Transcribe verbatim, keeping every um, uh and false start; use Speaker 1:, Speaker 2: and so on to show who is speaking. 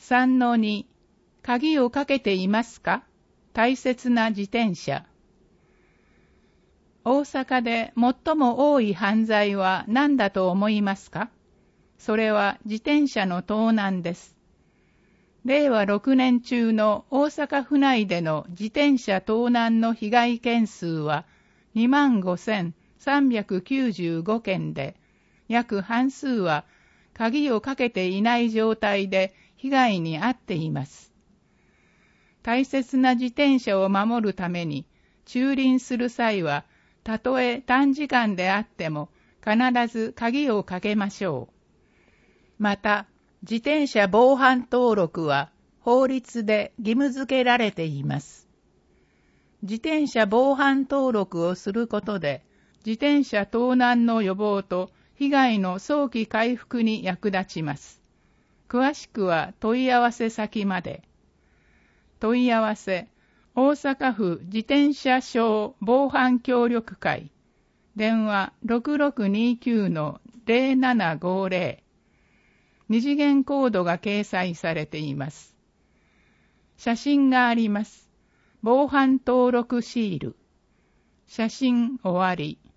Speaker 1: さんのに 鍵をかけていますか？大切な自転車。大阪で最も多い犯罪は何だと思いますか？それは自転車の盗難です。れいわろくねん中の大阪府内での自転車盗難の被害件数は にまんごせんさんびゃくきゅうじゅうごけんで、約半数は鍵をかけていない状態で被害に遭っています。大切な自転車を守るために駐輪する際は、たとえ短時間であっても必ず鍵をかけましょう。また、自転車防犯登録は法律で義務付けられています。自転車防犯登録をすることで、自転車盗難の予防と被害の早期回復に役立ちます。詳しくは問い合わせ先まで。問い合わせ、大阪府自転車小防犯協力会、電話 ろくろくにきゅうのぜろななごぜろ、二次元コードが掲載されています。写真があります。防犯登録シール。写真終わり。